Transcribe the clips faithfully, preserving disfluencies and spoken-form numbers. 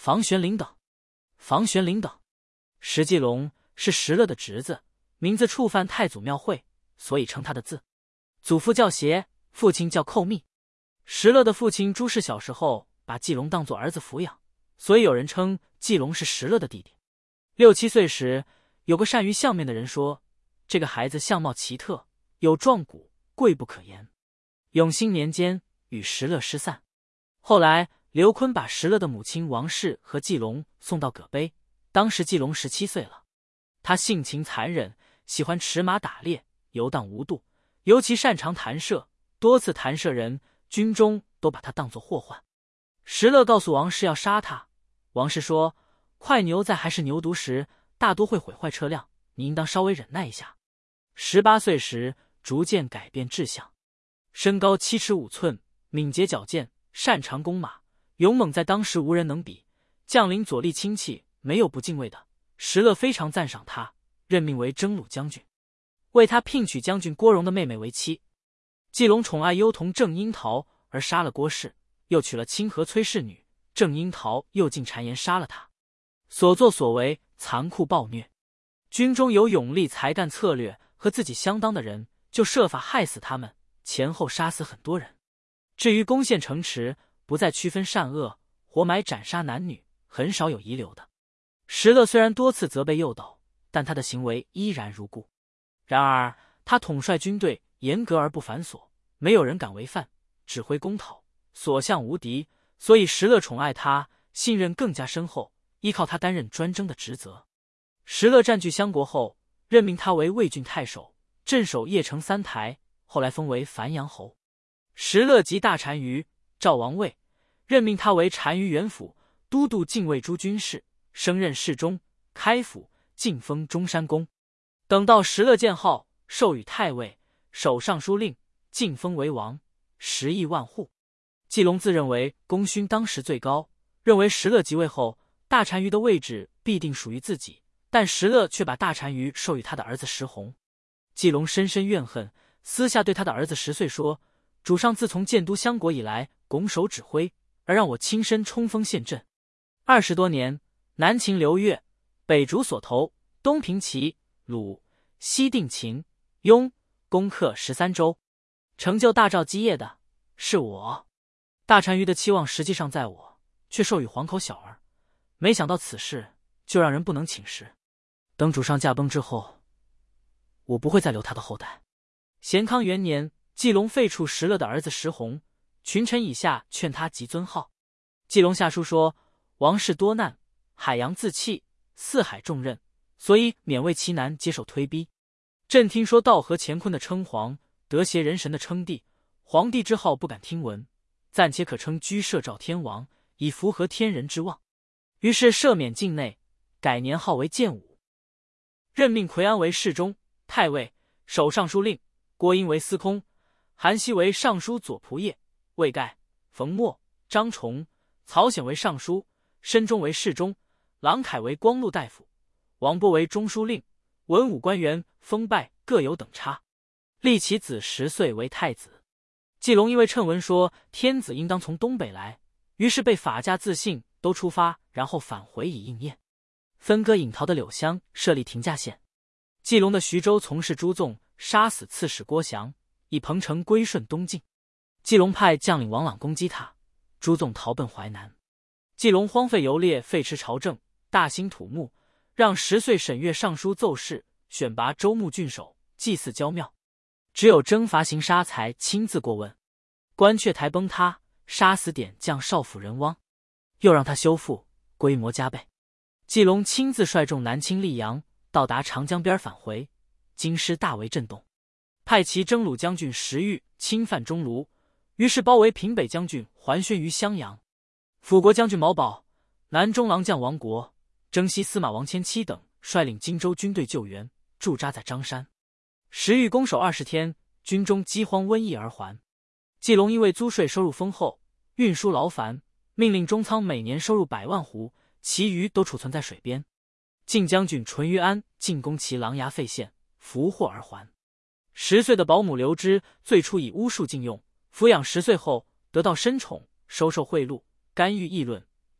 房玄龄等。房玄龄等，石继龙是石勒的侄子，名字触犯太祖庙讳，所以称他的字。祖父叫协，父亲叫寇密。石勒的父亲朱氏小时候把继龙当作儿子抚养，所以有人称继龙是石勒的弟弟。六七岁时，有个善于相面的人说，这个孩子相貌奇特，有壮骨，贵不可言。永兴年间与石勒失散。后来刘琨把石勒的母亲王氏和继龙送到葛碑，当时继龙十七岁了。他性情残忍，喜欢驰马打猎，游荡无度，尤其擅长弹射，多次弹射人，军中都把他当作祸患。石勒告诉王氏要杀他，王氏说，快牛在还是牛犊时，大多会毁坏车辆，你应当稍微忍耐一下。十八岁时逐渐改变志向，身高七尺五寸，敏捷矫健，擅长弓马，勇猛在当时无人能比，将领左力亲戚没有不敬畏的。石勒非常赞赏他，任命为征虏将军，为他聘娶将军郭荣的妹妹为妻。继龙宠爱幼童郑樱桃而杀了郭氏，又娶了清河崔氏女，郑樱桃又进谗言杀了他，所作所为残酷暴虐。军中有勇力才干策略和自己相当的人，就设法害死他们，前后杀死很多人。至于攻陷城池，不再区分善恶，活埋斩杀男女，很少有遗留的。石勒虽然多次责备诱导，但他的行为依然如故。然而他统帅军队严格而不繁琐，没有人敢违犯，指挥攻讨，所向无敌，所以石勒宠爱他，信任更加深厚，依靠他担任专征的职责。石勒占据襄国后，任命他为魏郡太守，镇守邺城三台，后来封为樊阳侯。石勒即大单于赵王位，任命他为单于元辅，都督禁卫诸军事，升任侍中、开府，晋封中山公。等到石勒建号，授予太尉、守尚书令，晋封为王，十亿万户。继龙自认为功勋当时最高，认为石勒即位后，大单于的位置必定属于自己，但石勒却把大单于授予他的儿子石弘。继龙深深怨恨，私下对他的儿子石遂说，主上自从建都襄国以来，拱手指挥，而让我亲身冲锋陷阵。二十多年，南秦刘越，北逐所投，东平齐、鲁，西定秦、雍，攻克十三州，成就大赵基业的是我。大单于的期望实际上在我，却授予黄口小儿，没想到此事就让人不能寝食。等主上驾崩之后，我不会再留他的后代。咸康元年，继龙废黜石勒的儿子石弘，群臣以下劝他即尊号。继龙下书说，王室多难，海洋自弃，四海重任，所以勉为其难接受推逼。朕听说道和乾坤的称皇，德协人神的称帝，皇帝之号不敢听闻，暂且可称居摄赵天王，以符合天人之望。于是赦免境内，改年号为建武，任命奎安为侍中、太尉、守尚书令，郭英为司空，韩熙为尚书左仆射，魏盖、冯默、张崇、曹显为尚书，申忠为侍中，郎凯为光禄大夫，王波为中书令，文武官员封拜各有等差，立其子十岁为太子。继龙因为谶文说天子应当从东北来，于是被法家自信都出发，然后返回以应验。分割颍桃的柳乡设立亭驾县。继龙的徐州从事朱纵杀死刺史郭祥，以彭城归顺东晋。继龙派将领王朗攻击他，朱纵逃奔淮南。继龙荒废游猎，废弛朝政，大兴土木，让十岁沈岳上书奏事，选拔州牧郡守，祭祀郊庙。只有征伐刑杀才亲自过问。关阙台崩塌，杀死点将少府人汪，又让他修复，规模加倍。继龙亲自率众南侵溧阳，到达长江边返回，京师大为震动，派其征虏将军石玉侵犯中卢，于是包围平北将军桓宣于襄阳。辅国将军毛宝、南中郎将王国、征西司马王谦期等率领荆州军队救援，驻扎在张山。石玉攻守二十天，军中饥荒瘟疫而还。继龙因为租税收入丰厚，运输劳烦，命令中仓每年收入百万斛，其余都储存在水边。晋将军淳于安进攻其琅琊费县，俘获而还。十岁的保姆刘之最初以巫术禁用，抚养十岁后得到深宠，收受贿赂，干预议论，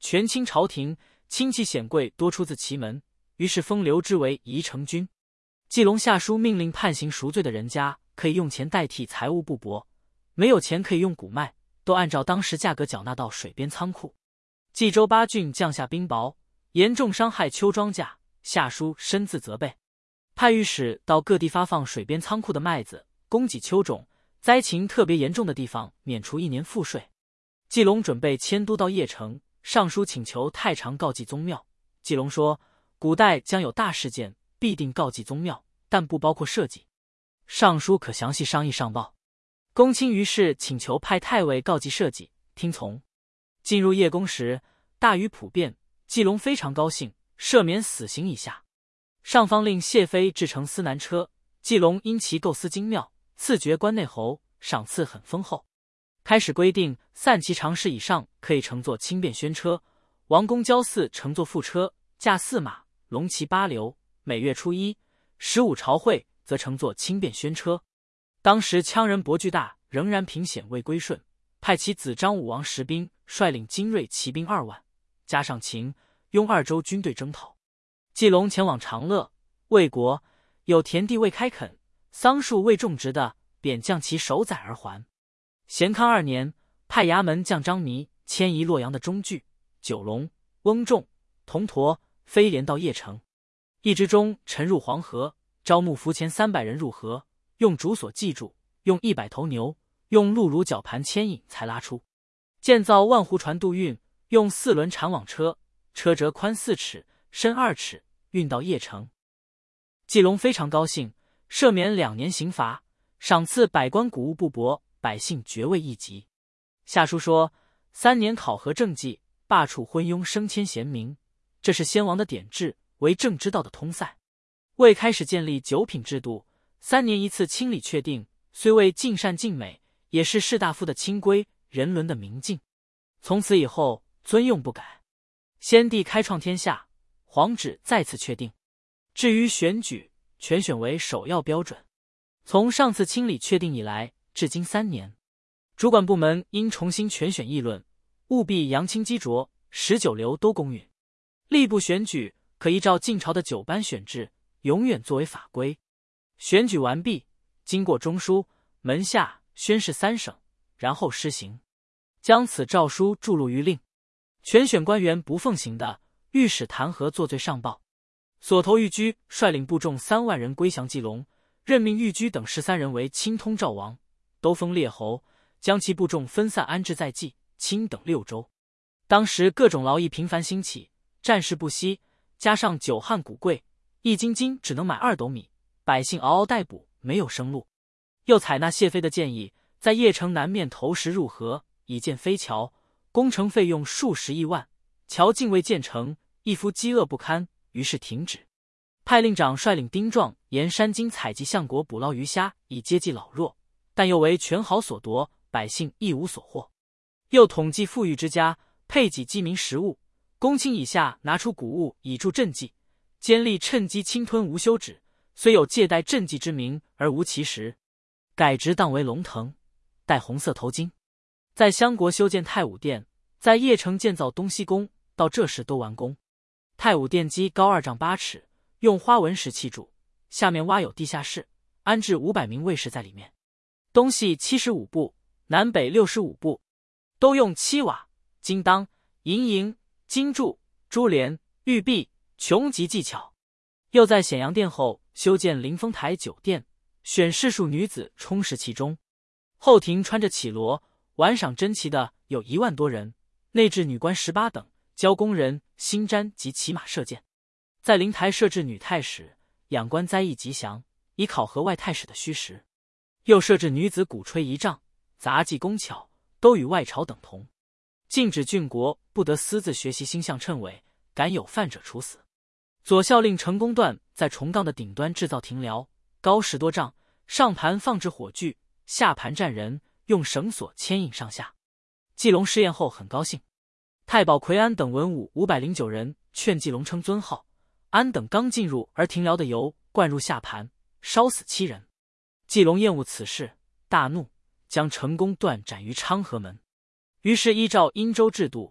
权倾朝廷，亲戚显贵多出自其门，于是封刘之为宜城君。季龙下书命令判刑赎罪的人家可以用钱代替财物布帛，没有钱可以用谷麦，都按照当时价格缴纳到水边仓库。冀州八郡降下冰雹，严重伤害秋庄稼，下书深自责备，派御史到各地发放水边仓库的麦子，供给秋种，灾情特别严重的地方免除一年赋税。季龙准备迁都到邺城，上书请求太常告祭宗庙。季龙说，古代将有大事件，必定告祭宗庙，但不包括社稷。上书可详细商议上报。公卿于是请求派太尉告祭社稷，听从。进入邺宫时，大雨普遍，季龙非常高兴，赦免死刑以下。上方令谢妃制成司南车，季龙因其构思精妙，赐爵关内侯，赏赐很丰厚。开始规定散骑常侍以上可以乘坐轻便宣车，王公郊祀乘坐副车，驾四马，龙骑八流，每月初一、十五朝会则乘坐轻便宣车。当时羌人博巨大，仍然凭险未归顺，派其子张武王石兵率领精锐骑兵二万，加上秦、雍二州军队征讨。季龙前往长乐、魏国，有田地未开垦，桑树未种植的，便降其守宰而还。咸康二年，派衙门将张弥迁移洛阳的中据、九龙、翁仲、铜驼、飞廉到邺城。驿之中沉入黄河，招募浮前三百人入河，用竹索系住，用一百头牛，用鹿乳绞盘牵引才拉出。建造万湖船渡运，用四轮缠网车，车辙宽四尺，深二尺，运到邺城。季龙非常高兴，赦免两年刑罚，赏赐百官谷物布帛，百姓爵位一级。下书说，三年考核政绩，罢黜昏庸，升迁贤明，这是先王的典制，为政之道的通塞。未开始建立九品制度，三年一次清理确定，虽未尽善尽美，也是士大夫的清规，人伦的明镜。从此以后，遵用不改。先帝开创天下，皇旨再次确定。至于选举，全选为首要标准。从上次清理确定以来，至今三年，主管部门应重新全选议论，务必扬清激浊，十九流都公允。吏部选举可依照晋朝的九班选制，永远作为法规。选举完毕，经过中书、门下宣誓三省，然后施行。将此诏书著录于令。全选官员不奉行的，御史弹劾作罪上报。所投御居率领部众三万人归降季龙，任命御居等十三人为亲通赵王，都封列侯，将其部众分散安置在冀、青等六州。当时各种劳役频繁兴起，战事不息，加上久旱谷贵，一斤斤只能买二斗米，百姓嗷嗷待哺，没有生路。又采纳谢妃的建议，在邺城南面投石入河，以建飞桥，工程费用数十亿万，桥竟未建成，一夫饥饿不堪，于是停止。派令长率领丁壮沿山津采集橡果，捕捞鱼虾，以接济老弱，但又为权豪所夺，百姓一无所获。又统计富裕之家，配给饥民食物，公卿以下拿出谷物以助赈济，奸吏趁机侵吞无休止，虽有借贷赈济之名，而无其实。改职当为龙腾，戴红色头巾。在襄国修建太武殿，在邺城建造东西宫，到这时都完工。太武殿基高二丈八尺，用花纹石砌筑，下面挖有地下室，安置五百名卫士在里面。东西七十五步，南北六十五步，都用漆瓦、金当、银营、金柱、珠帘、玉璧，穷极技巧。又在显阳殿后修建临风台酒店，选士庶女子充实其中。后庭穿着绮罗，玩赏珍奇的有一万多人，内置女官十八等，教工人新毡及骑马射箭。在灵台设置女太史，仰观灾异吉祥，以考核外太史的虚实。又设置女子鼓吹仪仗，杂技工巧，都与外朝等同。禁止郡国不得私自学习星象谶纬，敢有犯者处死。左校令程公段在重杠的顶端制造庭寮，高十多丈，上盘放置火炬，下盘站人，用绳索牵引上下。季龙试验后很高兴。太保奎安等文武五百零九人劝季龙称尊号，安等刚进入而庭寮的油灌入下盘，烧死七人。季龙厌恶此事，大怒，将程公段斩于昌河门。于是依照殷周制度，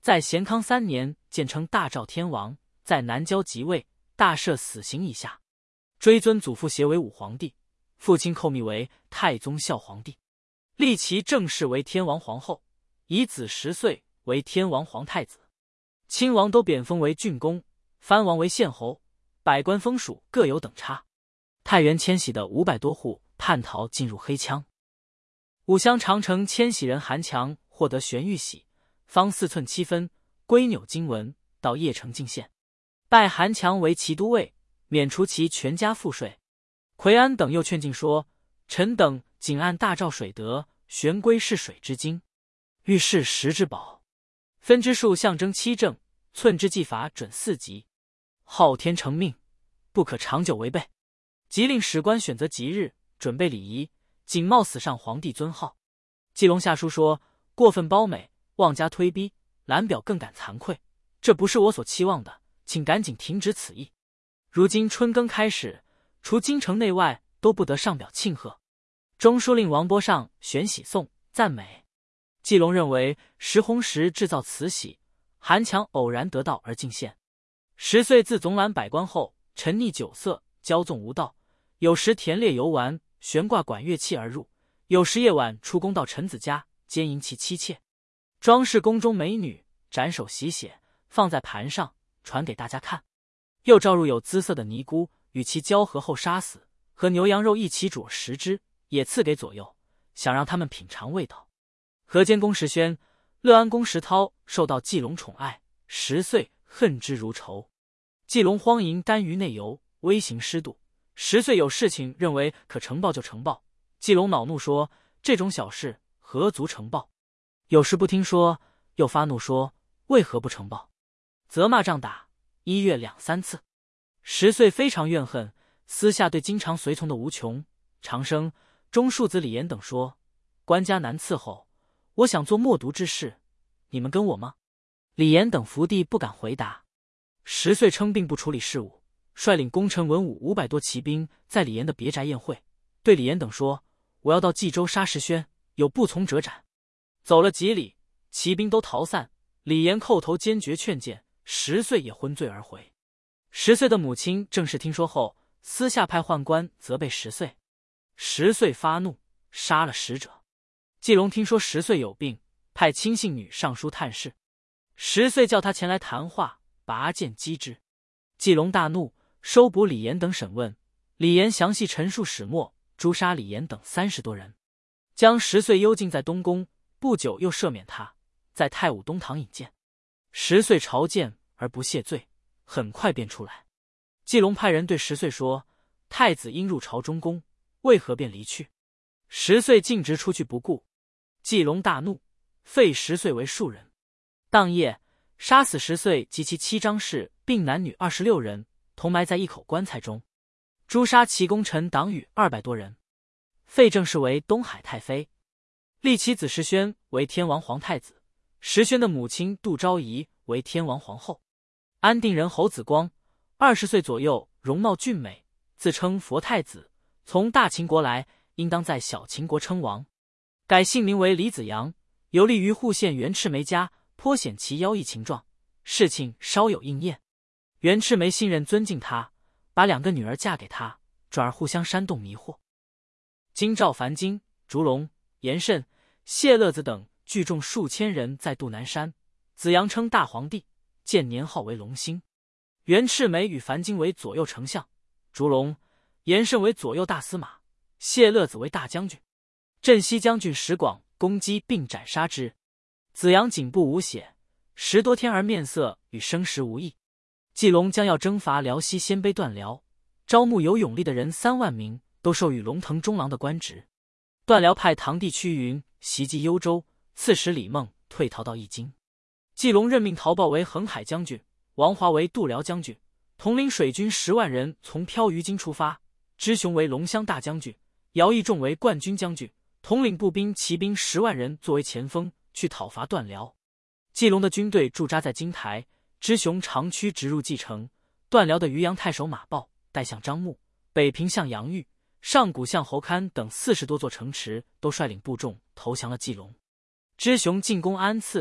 在咸康三年建称大赵天王，在南郊即位，大赦死刑以下，追尊祖父协为武皇帝，父亲寇密为太宗孝皇帝，立其正室为天王皇后，以子十岁为天王皇太子。亲王都贬封为郡公，藩王为县侯，百官封属各有等差。太原迁徙的五百多户叛逃进入黑羌。武乡长城迁徙人韩强获得玄玉玺，方四寸七分，龟纽经文，到邺城进献，拜韩强为骑都尉，免除其全家赋税。奎安等又劝进说：“臣等仅按大赵水德，玄龟是水之精，欲是石之宝，分之数象征七正，寸之技法准四级，昊天成命，不可长久违背。即令史官选择吉日，准备礼仪，谨冒死上皇帝尊号。”季龙下书说：“过分褒美，妄加推逼，蓝表更感惭愧，这不是我所期望的，请赶紧停止此意。如今春耕开始，除京城内外都不得上表庆贺。”中书令王波上选喜颂赞美。季龙认为石弘时制造慈禧，韩强偶然得到而进献。十岁自总揽百官后，沉溺酒色，骄纵无道，有时田猎游玩，悬挂管乐器而入，有时夜晚出宫到臣子家，奸淫其妻妾，装饰宫中美女，斩首洗血，放在盘上传给大家看。又召入有姿色的尼姑，与其交合后杀死，和牛羊肉一起煮食之，也赐给左右，想让他们品尝味道。河间公石宣、乐安公石涛受到季龙宠爱，十岁恨之如仇。季龙荒淫耽于内游，威行失度，十岁有事情认为可呈报就呈报。季龙恼怒说：“这种小事何足呈报？”有时不听说，又发怒说：“为何不呈报？”责骂杖打，一月两三次。十岁非常怨恨，私下对经常随从的吴琼、长生、钟庶子李严等说：“官家难伺候，我想做默读之事，你们跟我吗？”李严等伏地不敢回答。十岁称病不处理事务，率领功臣文武五百多骑兵在李严的别宅宴会，对李严等说：“我要到冀州杀石宣，有不从者斩。”走了几里，骑兵都逃散，李严叩头坚决劝谏，十岁也昏醉而回。十岁的母亲正是听说后，私下派宦官责备十岁，十岁发怒，杀了使者。季龙听说十岁有病，派亲信女上书探视，十岁叫他前来谈话，拔剑击之。季龙大怒，收捕李严等审问，李严详细陈述始末，诛杀李严等三十多人，将十岁幽禁在东宫，不久又赦免他，在太武东堂引荐。十岁朝见而不谢罪，很快便出来。季龙派人对十岁说：“太子应入朝中宫，为何便离去？”十岁径直出去不顾。季龙大怒，废十岁为庶人。当夜杀死十岁及其妻张氏，并男女二十六人，同埋在一口棺材中。诛杀其功臣党羽二百多人。废郑氏为东海太妃，立其子石宣为天王皇太子，石宣的母亲杜昭仪为天王皇后。安定人侯子光二十岁左右，容貌俊美，自称佛太子，从大秦国来，应当在小秦国称王。改姓名为李子阳，游历于户县袁赤眉家，颇显其妖异情状，事情稍有应验。袁赤眉信任尊敬他，把两个女儿嫁给他，转而互相煽动迷惑。京兆樊京、烛龙、严慎、谢乐子等聚众数千人在杜南山，子阳称大皇帝，建年号为隆兴。袁赤眉与樊京为左右丞相，烛龙、严慎为左右大司马，谢乐子为大将军。镇西将军石广攻击并斩杀之。子阳颈部无血，十多天而面色与生时无异。季龙将要征伐辽西鲜卑段辽，招募有勇力的人三万名，都授予龙腾中郎的官职。段辽派堂弟屈云袭击幽州，刺史李梦退逃到易京。季龙任命陶豹为横海将军，王华为度辽将军，统领水军十万人从漂于京出发。知雄为龙骧大将军，姚义仲为冠军将军，统领步兵骑兵十万人作为前锋，去讨伐段辽。季龙的军队驻扎在金台，知雄长驱直入蓟城。段辽的渔阳太守马豹、代相张牧、北平相杨玉、上古相侯堪等四十多座城池都率领部众投降了季龙。知雄进攻安次，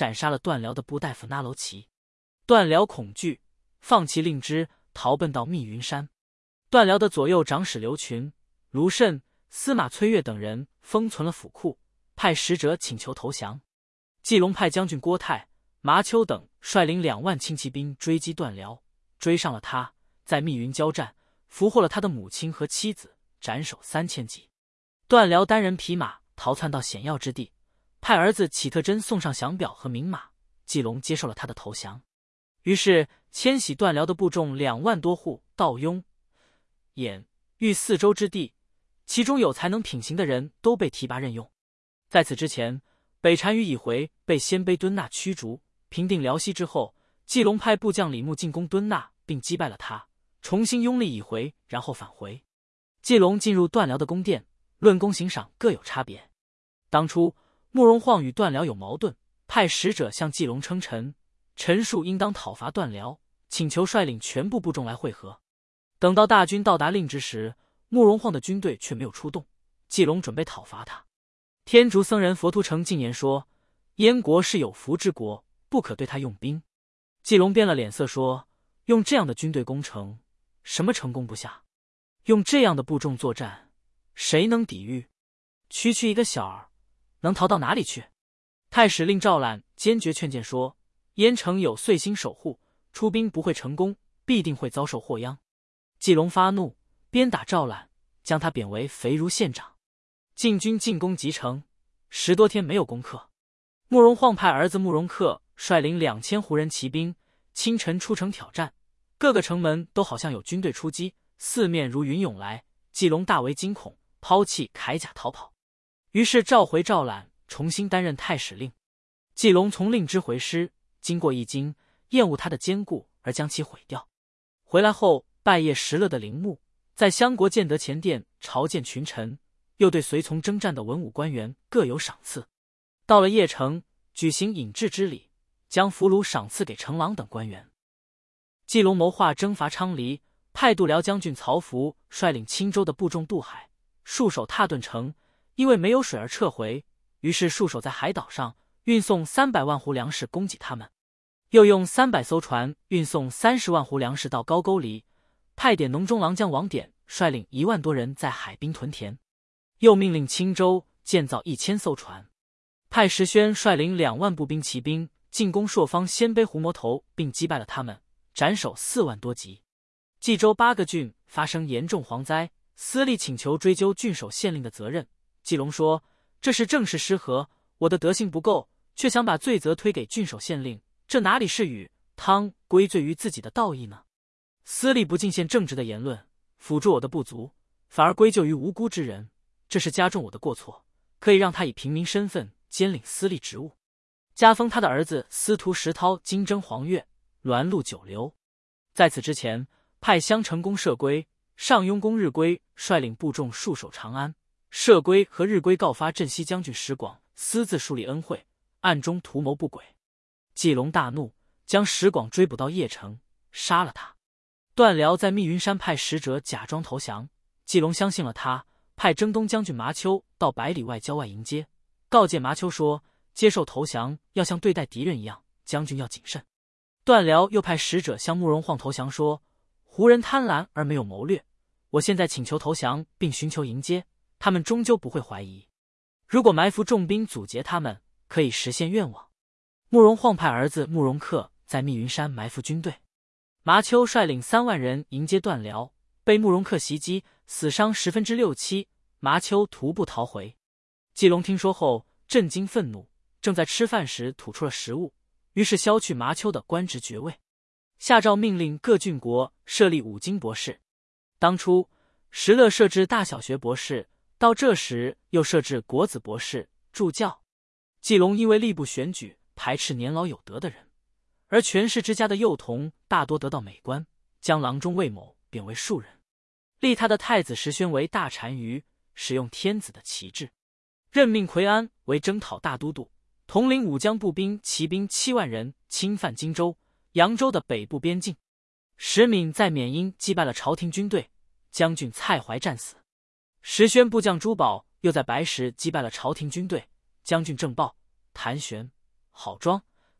斩杀了段辽的部大夫那楼齐。段辽恐惧，放弃令枝，逃奔到密云山。段辽的左右长史刘群、卢慎、司马崔岳等人封存了府库，派使者请求投降。冀龙派将军郭泰、麻丘等率领两万轻骑兵追击段辽，追上了他，在密云交战，俘获了他的母亲和妻子，斩首三千级。段辽单人匹马逃窜到险要之地，派儿子启特真送上降表和明马，冀龙接受了他的投降。于是迁徙段辽的部众两万多户到雍、兖、豫四州之地，其中有才能品行的人都被提拔任用。在此之前，北单于以回被鲜卑敦纳驱逐，平定辽西之后，冀龙派部将李牧进攻敦纳，并击败了他，重新拥立以回，然后返回。冀龙进入段辽的宫殿，论功行赏各有差别。当初慕容晃与段辽有矛盾，派使者向冀龙称臣，陈述应当讨伐段辽，请求率领全部部众来会合。等到大军到达令之时，慕容晃的军队却没有出动，冀龙准备讨伐他。天竺僧人佛图澄进言说，燕国是有福之国，不可对他用兵。冀龙变了脸色说，用这样的军队攻城，什么成功不下？用这样的部众作战，谁能抵御？区区一个小儿，能逃到哪里去？太史令赵览坚决劝谏说，燕城有岁星守护，出兵不会成功，必定会遭受祸殃。冀龙发怒，鞭打赵览，将他贬为肥如县长。晋军进攻集城，十多天没有攻克。慕容晃派儿子慕容恪率领两千胡人骑兵，清晨出城挑战，各个城门都好像有军队出击，四面如云涌来。冀龙大为惊恐，抛弃铠甲逃跑。于是召回赵览，重新担任太史令。冀龙从令枝回师，经过一京，厌恶他的坚固而将其毁掉。回来后拜谒石勒的陵墓，在襄国建德前殿朝见群臣，又对随从征战的文武官员各有赏赐。到了邺城，举行引致之礼，将俘虏赏赐给成郎等官员。冀龙谋划征伐昌黎，派度辽将军曹福率领青州的部众渡海，戍守踏顿城，因为没有水而撤回，于是戍守在海岛上，运送三百万斛粮食供给他们。又用三百艘船运送三十万斛粮食到高句丽，派点农中郎将王典率领一万多人在海滨屯田。又命令青州建造一千艘船，派石宣率领两万步兵骑兵进攻朔方鲜卑胡魔头，并击败了他们，斩首四万多级。冀州八个郡发生严重蝗灾，司隶请求追究郡守县令的责任。冀龙说，这是政事失和，我的德行不够，却想把罪责推给郡守县令，这哪里是与汤归罪于自己的道义呢？司隶不尽献正直的言论，辅助我的不足，反而归咎于无辜之人，这是加重我的过错，可以让他以平民身份兼领司隶职务，加封他的儿子司徒石涛金征黄钺，栾禄九流。在此之前，派襄城公射归、上庸公日归率领部众戍守长安。射归和日归告发镇西将军石广私自树立恩惠，暗中图谋不轨。冀龙大怒，将石广追捕到邺城，杀了他。段辽在密云山派使者假装投降，冀龙相信了他，派征东将军麻丘到百里外郊外迎接，告诫麻丘说，接受投降要像对待敌人一样，将军要谨慎。段辽又派使者向慕容晃投降说，胡人贪婪而没有谋略，我现在请求投降并寻求迎接，他们终究不会怀疑。如果埋伏重兵阻截他们，可以实现愿望。慕容晃派儿子慕容恪在密云山埋伏军队，麻丘率领三万人迎接段辽，被慕容恪袭击，死伤十分之六七，麻丘徒步逃回。冀龙听说后震惊愤怒，正在吃饭时吐出了食物，于是削去麻丘的官职爵位，下诏命令各郡国设立五经博士。当初石勒设置大小学博士，到这时又设置国子博士、助教。冀龙因为吏部选举排斥年老有德的人，而权势之家的幼童大多得到美官，将郎中魏某贬为庶人，立他的太子石宣为大单于，使用天子的旗帜，任命奎安为征讨大都督，统领武将步兵骑兵七万人，侵犯荆州、扬州的北部边境。石敏在缅因击败了朝廷军队，将军蔡怀战死。石宣部将朱宝又在白石击败了朝廷军队，将军郑豹、谭玄、郝庄、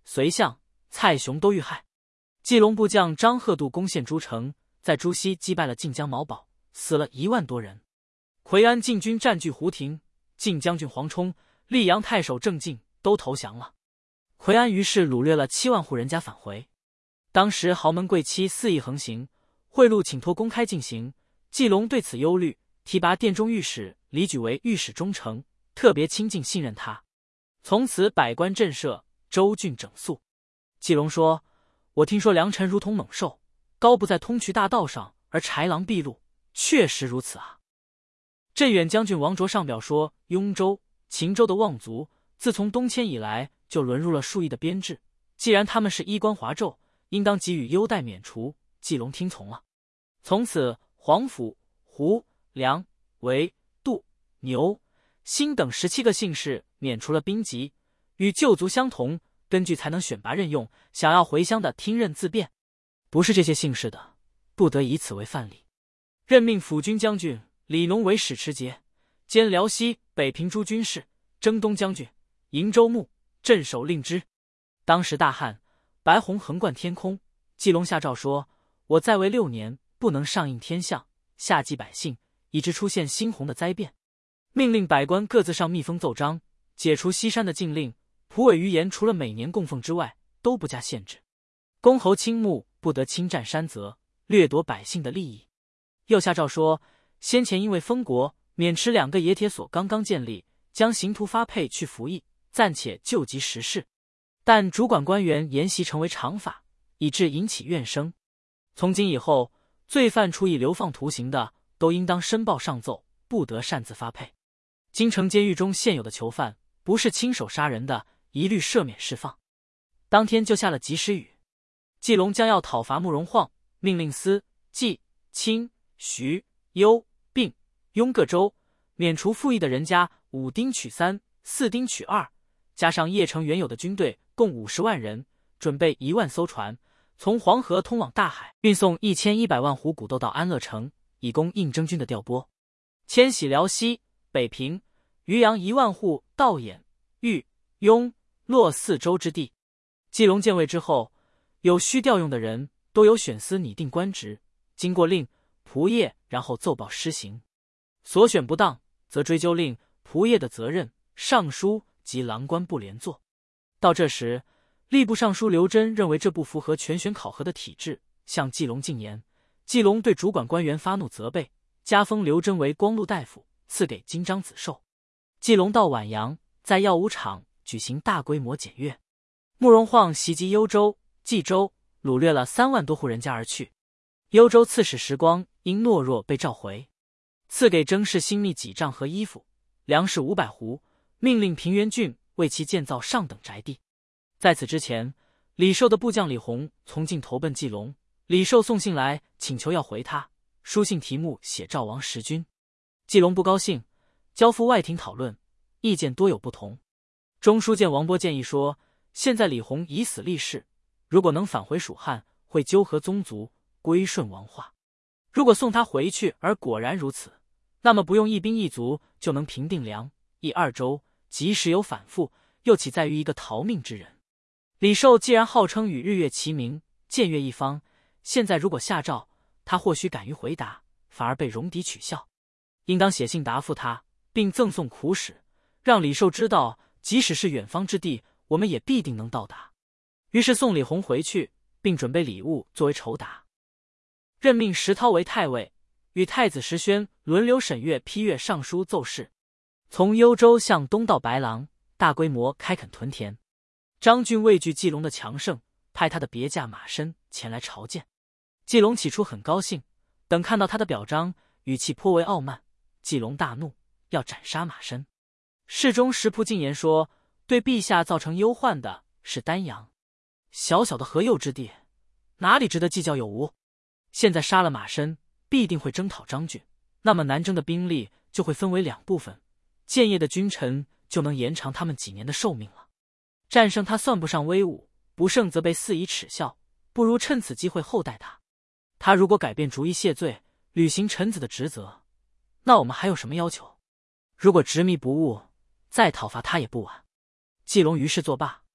隋相、蔡雄都遇害。季龙部将张贺度攻陷诸城，在朱熹击败了晋江毛宝，死了一万多人。奎安禁军占据胡亭，晋将军黄冲、溧阳太守郑敬都投降了。奎安于是掳掠了七万户人家返回。当时豪门贵戚肆意横行，贿赂请托公开进行。季龙对此忧虑，提拔殿中御史李举为御史中丞，特别亲近信任他。从此百官震慑，州郡整肃。季龙说：“我听说良臣如同猛兽，高不在通衢大道上，而豺狼毕露，确实如此啊。”镇远将军王卓上表说，雍州、秦州的望族自从东迁以来，就沦入了数亿的编制。既然他们是衣冠华胄，应当给予优待免除。季龙听从了。从此黄甫、胡、梁、韦、杜、牛、辛等十七个姓氏免除了兵籍，与旧族相同，根据才能选拔任用，想要回乡的听任自便。不是这些姓氏的，不得以此为范例。任命辅军将军李农为使持节，兼辽西、北平诸军事，征东将军、营州牧、镇守令之。当时大旱，白虹横贯天空。季龙下诏说：“我在位六年，不能上应天象，下济百姓，以致出现猩红的灾变。”命令百官各自上密封奏章，解除西山的禁令。蒲苇于言，除了每年供奉之外，都不加限制。公侯倾慕不得侵占山泽，掠夺百姓的利益。又下诏说：先前因为封国，渑池两个冶铁所刚刚建立，将刑徒发配去服役，暂且救急时事。但主管官员沿袭成为常法，以致引起怨声。从今以后，罪犯处以流放徒刑的，都应当申报上奏，不得擅自发配。京城监狱中现有的囚犯，不是亲手杀人的，一律赦免释放。当天就下了及时雨。季龙将要讨伐慕容晃，命令司、冀、青、徐、幽、并、雍各州免除赋役的人家五丁取三，四丁取二，加上邺城原有的军队，共五十万人，准备一万艘船，从黄河通往大海，运送一千一百万斛谷豆到安乐城，以供应征军的调拨。迁徙辽西、北平、渔阳一万户到兖、豫、雍、洛四州之地。季龙建位之后，有需调用的人，都由选司拟定官职，经过令、仆业，然后奏报施行。所选不当，则追究令、仆业的责任，尚书及郎官不连坐。到这时，吏部尚书刘桢认为这不符合全选考核的体制，向季龙进言。季龙对主管官员发怒责备，加封刘桢为光禄大夫，赐给金章子绶。季龙到宛阳，在耀武场举行大规模检阅。慕容晃袭击幽州、冀州，掳掠了三万多户人家而去。幽州刺史时光因懦弱被召回，赐给征士新密几丈和衣服，粮食五百斛，命令平原郡为其建造上等宅地。在此之前，李寿的部将李弘从晋投奔季龙，李寿送信来请求要回他，书信题目写赵王时君。季龙不高兴，交付外廷讨论，意见多有不同。中书监王波建议说，现在李弘以死立誓，如果能返回蜀汉，会纠合宗族，归顺王化。如果送他回去而果然如此，那么不用一兵一卒就能平定梁、益二州，即使有反复，又岂在于一个逃命之人？李寿既然号称与日月齐名，僭越一方，现在如果下诏，他或许敢于回答，反而被戎狄取笑。应当写信答复他，并赠送苦使，让李寿知道，即使是远方之地，我们也必定能到达。于是送李弘回去，并准备礼物作为酬答。任命石涛为太尉，与太子石宣轮流审阅批阅尚书奏事。从幽州向东到白狼，大规模开垦屯田。张俊畏惧季龙的强盛，派他的别驾马申前来朝见。季龙起初很高兴，等看到他的表彰，语气颇为傲慢。季龙大怒，要斩杀马申。侍中石仆进言说，对陛下造成忧患的是丹阳，小小的河右之地，哪里值得计较有无？现在杀了马申，必定会征讨张俊，那么南征的兵力就会分为两部分，建业的君臣就能延长他们几年的寿命了。战胜他算不上威武，不胜则被肆意耻笑，不如趁此机会厚待他。他如果改变主意谢罪，履行臣子的职责，那我们还有什么要求？如果执迷不悟，再讨伐他也不晚。季龙于是作罢。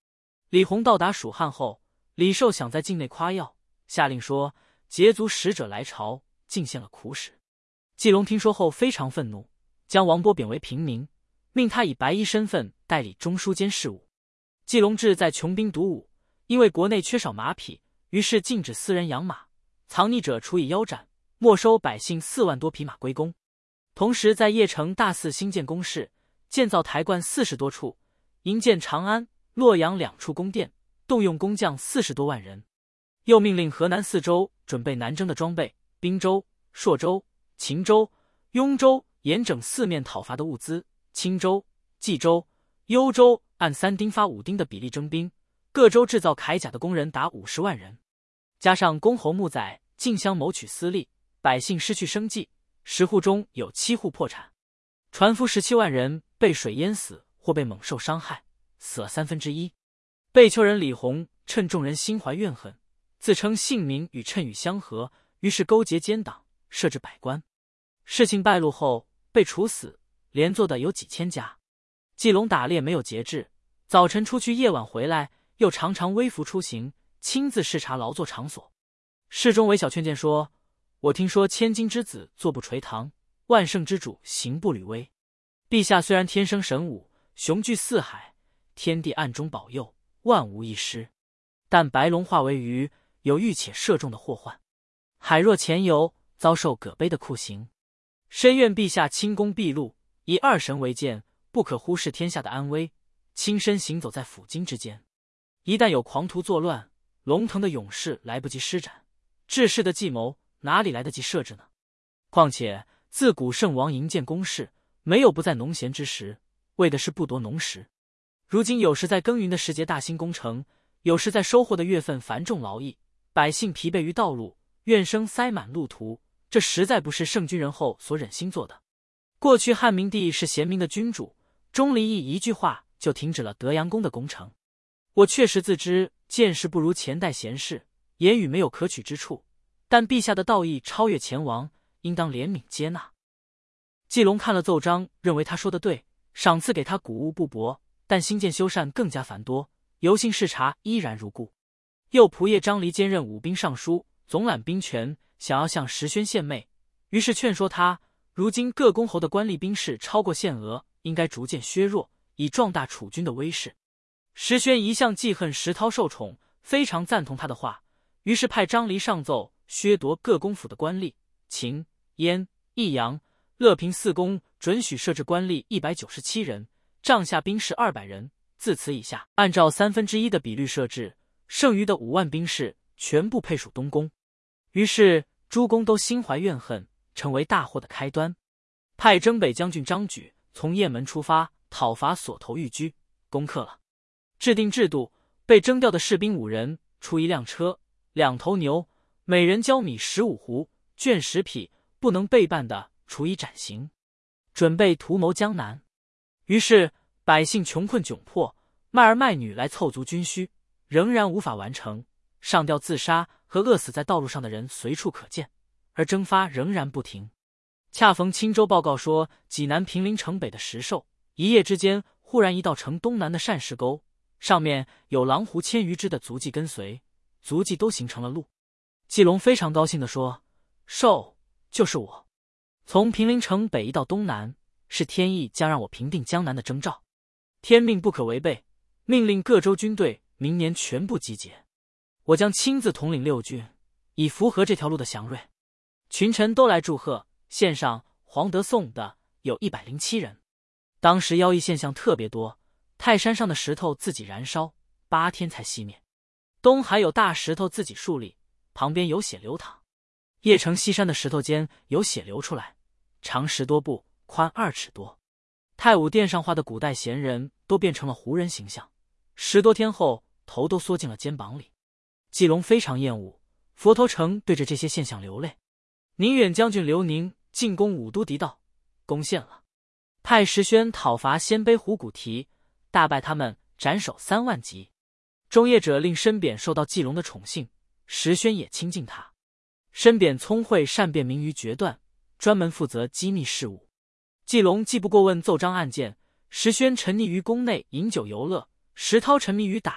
李弘到达蜀汉后，李寿想在境内夸耀，下令说羯族使者来朝，进献了苦使。季龙听说后非常愤怒，将王波贬为平民，命他以白衣身份代理中书监事务。季龙志在穷兵黩武，因为国内缺少马匹，于是禁止私人养马，藏匿者处以腰斩，没收百姓四万多匹马归公。同时在邺城大肆兴建宫室，建造台观四十多处，营建长安、洛阳两处宫殿，动用工匠四十多万人。又命令河南四州准备南征的装备，滨州、朔州、秦州、雍州严整四面讨伐的物资，青州、冀州、幽州按三丁发五丁的比例征兵，各州制造铠甲的工人达五十万人。加上公侯牧宰竞相谋取私利，百姓失去生计，十户中有七户破产，船夫十七万人被水淹死或被猛兽伤害，死了三分之一。贝丘人李弘趁众人心怀怨恨，自称姓名与谶语相合，于是勾结奸党，设置百官。事情败露后被处死，连坐的有几千家。季龙打猎没有节制，早晨出去，夜晚回来，又常常微服出行，亲自视察劳作场所。侍中韦小劝谏说，我听说千金之子坐不垂堂，万圣之主行不履威。陛下虽然天生神武，雄踞四海，天地暗中保佑，万无一失，但白龙化为鱼，有欲且射中的祸患。海若潜游，遭受葛卑的酷刑。深愿陛下清功毕露，以二神为鉴，不可忽视天下的安危，亲身行走在府京之间。一旦有狂徒作乱，龙腾的勇士来不及施展，治世的计谋哪里来得及设置呢？况且自古圣王营建宫室，没有不在农闲之时，为的是不夺农时。如今有时在耕耘的时节大兴工程，有时在收获的月份繁重劳役，百姓疲惫于道路，怨声塞满路途，这实在不是圣君仁厚所忍心做的。过去汉明帝是贤明的君主，钟离义一句话就停止了德阳宫的工程。我确实自知见识不如前代贤士，言语没有可取之处，但陛下的道义超越前王，应当怜悯接纳。季龙看了奏章，认为他说的对，赏赐给他谷物不薄，但新建修缮更加繁多，游行视察依然如故。右仆射张离兼任武兵尚书，总揽兵权，想要向石宣献媚，于是劝说他，如今各公侯的官吏兵士超过限额，应该逐渐削弱，以壮大楚军的威势。石宣一向记恨石涛受宠，非常赞同他的话，于是派张离上奏削夺各公府的官吏，秦、燕、益阳、乐平四公准许设置官吏一百九十七人，帐下兵士二百人，自此以下按照三分之一的比率设置，剩余的五万兵士全部配属东宫。于是诸公都心怀怨恨，成为大祸的开端。派征北将军张举从雁门出发，讨伐所投寓居，攻克了。制定制度，被征调的士兵五人，出一辆车，两头牛，每人交米十五斛，绢十匹，不能备办的处以斩刑。准备图谋江南。于是百姓穷困窘迫，卖儿卖女来凑足军需，仍然无法完成。上吊自杀和饿死在道路上的人随处可见，而征发仍然不停。恰逢青州报告说，济南平陵城北的石兽，一夜之间忽然移到城东南的善石沟，上面有狼狐千余只的足迹跟随，足迹都形成了路。季龙非常高兴地说，兽就是我。从平陵城北移到东南，是天意将让我平定江南的征兆，天命不可违背，命令各州军队明年全部集结，我将亲自统领六郡，以符合这条路的祥瑞。群臣都来祝贺，献上黄德颂的有一百零七人。当时妖异现象特别多，泰山上的石头自己燃烧，八天才熄灭。东海有大石头自己竖立，旁边有血流淌。邺城西山的石头间有血流出来，长十多步，宽二尺多。太武殿上画的古代贤人都变成了胡人形象，十多天后头都缩进了肩膀里。季龙非常厌恶，佛头城对着这些现象流泪。宁远将军刘宁进攻武都敌道，攻陷了，派石宣讨伐鲜卑虎骨提，大败他们，斩首三万级。中业者令申扁受到季龙的宠幸，石宣也亲近他。申扁聪慧善辨明于决断，专门负责机密事务。季龙既不过问奏章案件，石宣沉溺于宫内饮酒游乐，石涛沉迷于打猎，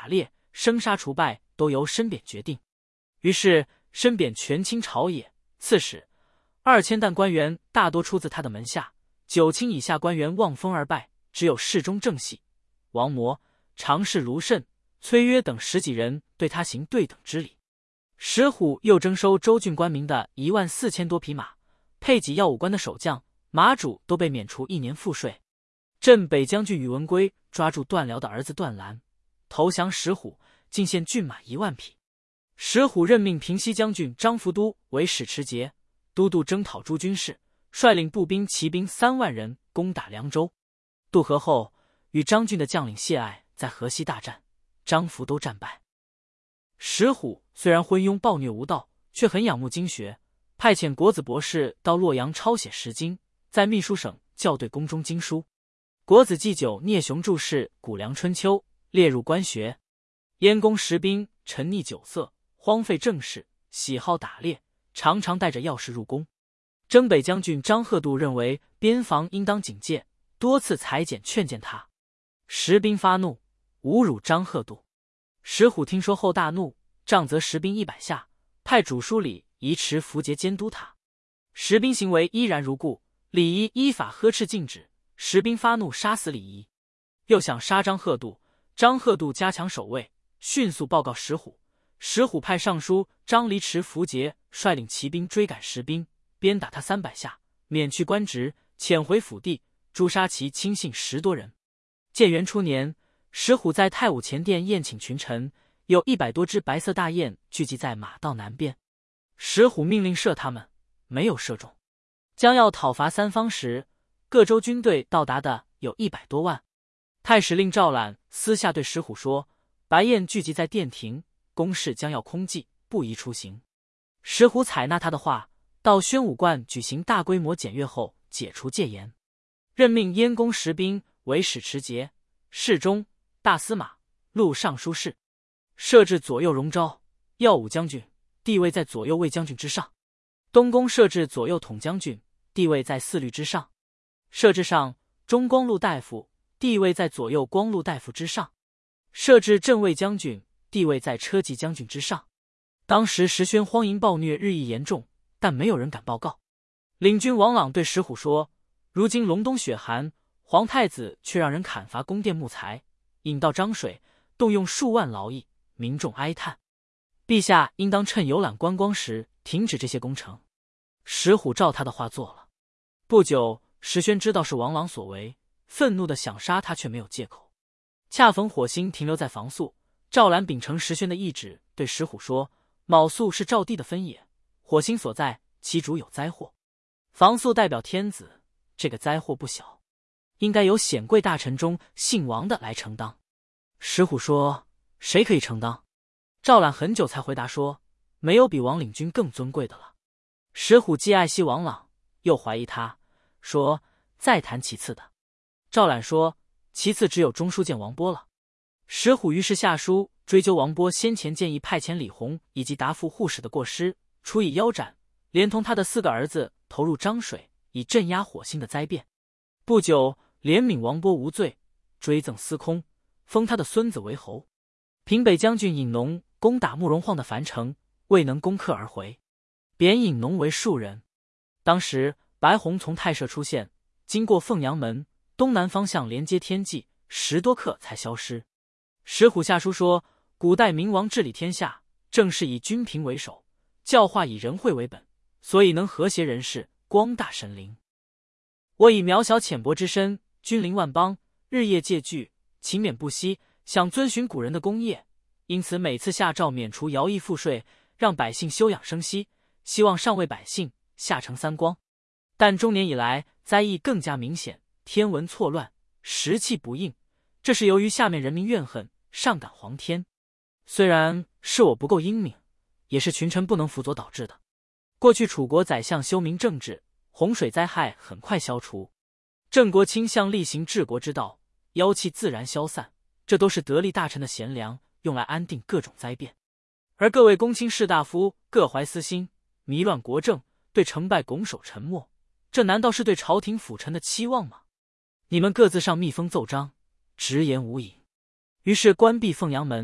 生杀除败都由申扁决定。于是申扁权倾朝野，刺史、二千担官员大多出自他的门下，九卿以下官员望风而败，只有侍中郑系、王模、常侍卢慎、崔约等十几人对他行对等之礼。石虎又征收州郡官民的一万四千多匹马，配给要武官的守将、马主都被免除一年赋税。镇北将军宇文圭抓住段辽的儿子段兰，投降石虎，进献骏马一万匹。石虎任命平西将军张福都为使持节，都督征讨诸军事，率领步兵、骑兵三万人攻打凉州。渡河后，与张俊的将领谢艾在河西大战，张福都战败。石虎虽然昏庸暴虐无道，却很仰慕经学，派遣国子博士到洛阳抄写十经，在秘书省校对宫中经书。国子祭酒聂雄注释《谷梁春秋》，列入官学。燕公石斌沉溺酒色，荒废政事，喜好打猎，常常带着钥匙入宫。征北将军张贺度认为边防应当警戒，多次裁减劝谏他。石斌发怒，侮辱张贺度。石虎听说后大怒，杖责石斌一百下，派主书李仪持符节监督他。石斌行为依然如故，李仪依法呵斥禁止。石斌发怒，杀死李仪，又想杀张贺度。张贺度加强守卫，迅速报告石虎。石虎派尚书张离持符节率领骑兵追赶石斌，鞭打他三百下，免去官职，遣回府地，诛杀其亲信十多人。建元初年，石虎在太武前殿宴请群臣，有一百多只白色大雁聚集在马道南边。石虎命令射他们，没有射中。将要讨伐三方时，各州军队到达的有一百多万。太史令赵览私下对石虎说，白雁聚集在殿庭，宫室将要空寂，不宜出行。石虎采纳他的话，到宣武观举行大规模检阅后解除戒严，任命燕公石斌为使持节、侍中、大司马、录尚书事，设置左右荣昭、耀武将军，地位在左右卫将军之上；东宫设置左右统将军，地位在四律之上；设置上中光禄大夫，地位在左右光禄大夫之上；设置镇卫将军，地位在车骑将军之上。当时石宣荒淫暴虐日益严重，但没有人敢报告。领军王朗对石虎说，如今隆冬雪寒，皇太子却让人砍伐宫殿木材，引到漳水，动用数万劳役，民众哀叹。陛下应当趁游览观光时停止这些工程。石虎照他的话做了。不久，石宣知道是王朗所为，愤怒的想杀他，却没有借口。恰逢火星停留在房宿，赵览秉承石宣的懿旨，对石虎说，卯宿是赵地的分野，火星所在，其主有灾祸。房宿代表天子，这个灾祸不小，应该由显贵大臣中姓王的来承当。石虎说，谁可以承当？赵览很久才回答说，没有比王领军更尊贵的了。石虎既爱惜王朗，又怀疑他，说再谈其次的。赵览说，其次只有中书监王波了。石虎于是下书追究王波先前建议派遣李弘以及答复护使的过失，处以腰斩，连同他的四个儿子投入漳水，以镇压火星的灾变。不久，怜悯王波无罪，追赠司空，封他的孙子为侯。平北将军尹农攻打慕容晃的樊城，未能攻克而回，贬尹农为庶人。当时白虹从太社出现，经过凤阳门东南方向连接天际，十多刻才消失。石虎下书说，古代明王治理天下，正是以均平为首，教化以仁惠为本，所以能和谐人事，光大神灵。我以渺小浅薄之身，君临万邦，日夜戒惧，勤勉不息，想遵循古人的功业，因此每次下诏免除徭役赋税，让百姓休养生息，希望上为百姓，下承三光。但中年以来，灾异更加明显，天文错乱，时气不应，这是由于下面人民怨恨，上感皇天。虽然是我不够英明，也是群臣不能辅佐导致的。过去楚国宰相修明政治，洪水灾害很快消除。郑国倾向厉行治国之道，妖气自然消散，这都是得力大臣的贤良，用来安定各种灾变。而各位公卿士大夫各怀私心，迷乱国政，对成败拱手沉默，这难道是对朝廷辅臣的期望吗？你们各自上密封奏章，直言无隐。于是关闭凤阳门，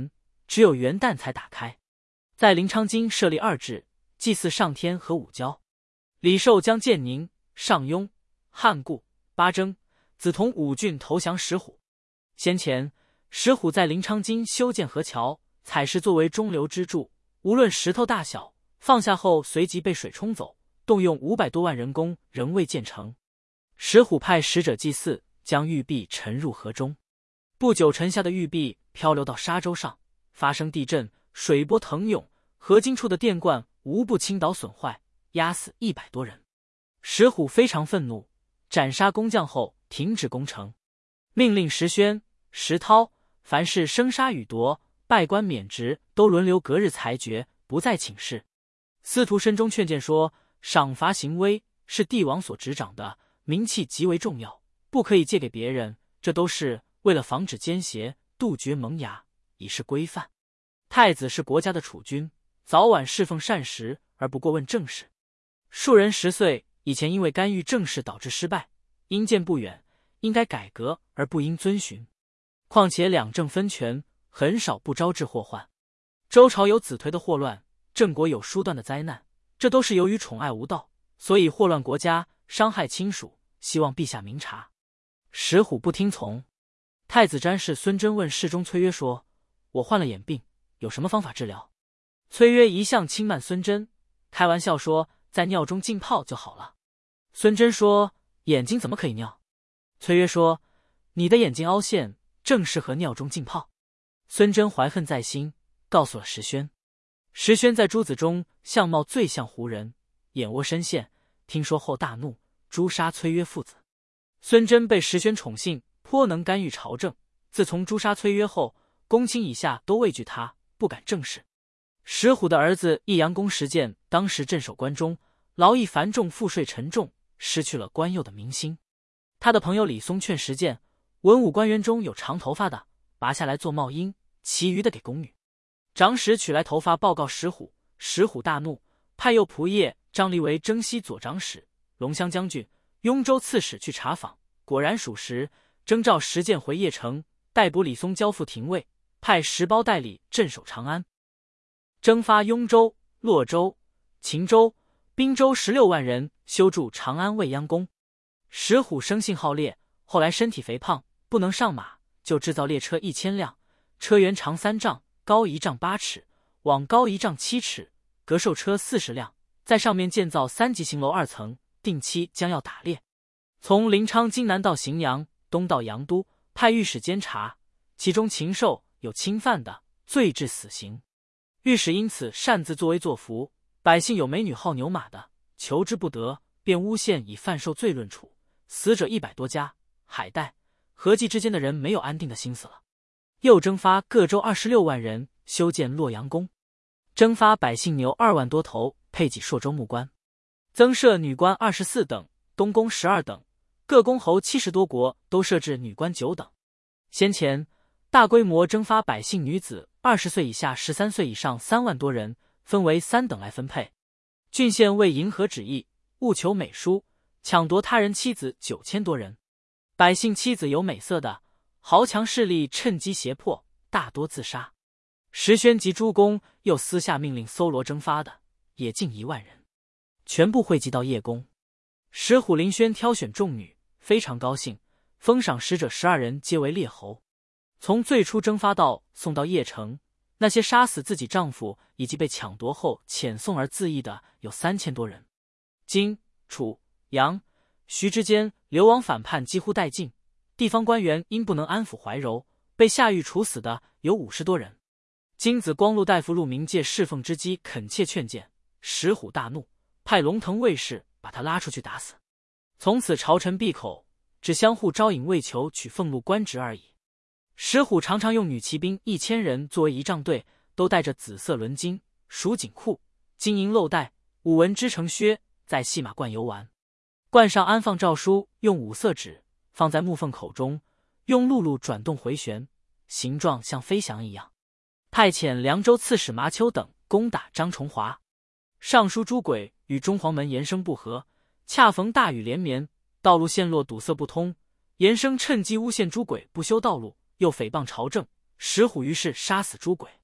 只有元旦才打开。在临昌京设立二制，祭祀上天和武交。李寿将建宁、上庸、汉固、八征、梓潼五郡投降石虎。先前石虎在临昌京修建河桥，采石作为中流支柱，无论石头大小，放下后随即被水冲走，动用五百多万人工，仍未建成。石虎派使者祭祀，将玉璧沉入河中。不久，沉下的玉璧漂流到沙洲上，发生地震，水波腾涌，河津处的电罐无不倾倒损坏，压死一百多人。石虎非常愤怒，斩杀工匠后停止工程，命令石宣、石涛凡是生杀予夺、拜官免职，都轮流隔日裁决，不再请示。司徒申中劝谏说，赏罚行威是帝王所执掌的，名气极为重要，不可以借给别人，这都是为了防止奸邪，杜绝萌芽，以示规范。太子是国家的储君，早晚侍奉膳食而不过问政事。庶人十岁以前因为干预政事导致失败，因见不远，应该改革而不应遵循。况且两政分权，很少不招致祸患。周朝有子颓的祸乱，郑国有疏断的灾难，这都是由于宠爱无道，所以祸乱国家，伤害亲属，希望陛下明察。石虎不听从。太子詹事孙真问侍中崔约说，我患了眼病，有什么方法治疗？崔约一向轻慢孙真，开玩笑说在尿中浸泡就好了。孙真说，眼睛怎么可以尿？崔约说，你的眼睛凹陷，正适合尿中浸泡。孙真怀恨在心，告诉了石宣。石宣在诸子中相貌最像胡人，眼窝深陷，听说后大怒，诛杀崔约父子。孙真被石宣宠幸，颇能干预朝政。自从诛杀崔约后，公卿以下都畏惧他，不敢正视。石虎的儿子义阳公石建当时镇守关中，劳役繁重，赋税沉重，失去了官右的民心。他的朋友李松劝石建，文武官员中有长头发的，拔下来做帽缨，其余的给宫女。长史取来头发报告石虎，石虎大怒，派右仆射张离为征西左长史、龙骧将军、雍州刺史去查访，果然属实，征召石建回邺城，逮捕李松，交付廷尉，派石苞代理镇守长安。征发雍州、洛州、秦州、滨州十六万人修筑长安未央宫。石虎生性好猎，后来身体肥胖，不能上马，就制造列车一千辆，车辕长三丈，高一丈八尺，网高一丈七尺，隔售车四十辆，在上面建造三级行楼二层，定期将要打猎。从临昌京南到荥阳，东到阳都，派御史监察，其中禽兽有侵犯的，罪至死刑。御史因此擅自作威作福，百姓有美女好牛马的，求之不得，便诬陷以贩售罪论处，死者一百多家，海岱、合济之间的人没有安定的心思了。又征发各州二十六万人修建洛阳宫，征发百姓牛二万多头，配给朔州木官，增设女官二十四等，东宫十二等，各公侯七十多国都设置女官九等。先前大规模征发百姓女子二十岁以下十三岁以上三万多人，分为三等来分配。郡县为迎合旨意，务求美淑，抢夺他人妻子九千多人。百姓妻子有美色的，豪强势力趁机胁迫，大多自杀。石宣及诸公又私下命令搜罗征发的，也近一万人，全部汇集到邺宫。石虎林轩挑选众女，非常高兴，封赏使者十二人，皆为列侯。从最初征发到送到邺城，那些杀死自己丈夫以及被抢夺后遣送而自缢的有三千多人。荆、楚、阳、徐之间流亡反叛几乎殆尽，地方官员因不能安抚怀柔，被下狱处死的有五十多人。金子光禄大夫陆明借侍奉之机恳切劝谏，石虎大怒，派龙腾卫士把他拉出去打死。从此朝臣闭口，只相互招引为求取俸禄官职而已。石虎常常用女骑兵一千人作为仪仗队，都带着紫色纶巾、蜀锦裤、金银漏带、五纹织成靴，在戏马观游玩。冠上安放诏书，用五色纸放在木缝口中，用辘轳转动回旋，形状像飞翔一样。派遣凉州刺史麻丘等攻打张崇华。尚书朱轨与中黄门严生不和，恰逢大雨连绵，道路陷落，堵塞不通。严生趁机诬陷朱轨不修道路，又诽谤朝政，石虎于是杀死朱轨。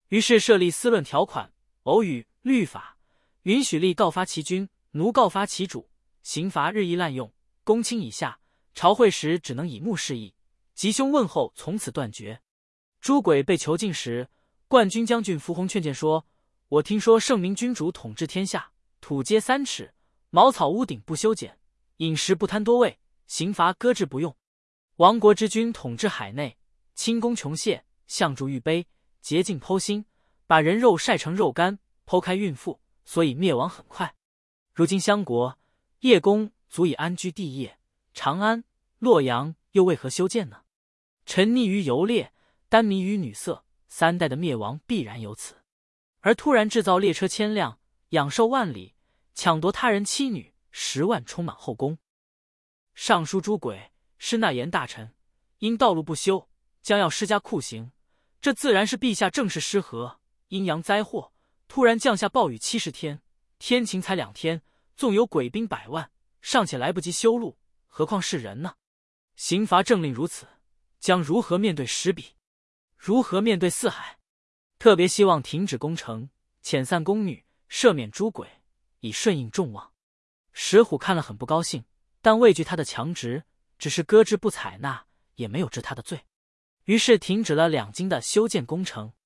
于是设立司论条款、偶语、律法，允许吏告发其君，奴告发其主，刑罚日益滥用，公卿以下，朝会时只能以目示意，吉凶问候从此断绝。朱轨被囚禁时，冠军将军符洪劝谏说：“我听说圣明君主统治天下，土阶三尺，茅草屋顶不修剪，饮食不贪多味，刑罚搁置不用。亡国之君统治海内，轻功穷谢，象筑玉碑，洁净剖心，把人肉晒成肉干，剖开孕妇，所以灭亡很快。如今襄国、叶公足以安居地业，长安、洛阳又为何修建呢？沉溺于游猎，耽迷于女色，三代的灭亡必然有此。而突然制造列车千辆，养兽万里，抢夺他人妻女十万，充满后宫。尚书朱轨是纳言大臣，因道路不修，将要施加酷刑，这自然是陛下政事失和，阴阳灾祸，突然降下暴雨七十天，天晴才两天，纵有鬼兵百万，尚且来不及修路，何况是人呢？刑罚政令如此，将如何面对石比？如何面对四海？特别希望停止攻城，遣散宫女，赦免朱轨，以顺应众望。石虎看了很不高兴，但畏惧他的强直，只是搁置不采纳，也没有治他的罪。于是停止了两京的修建工程。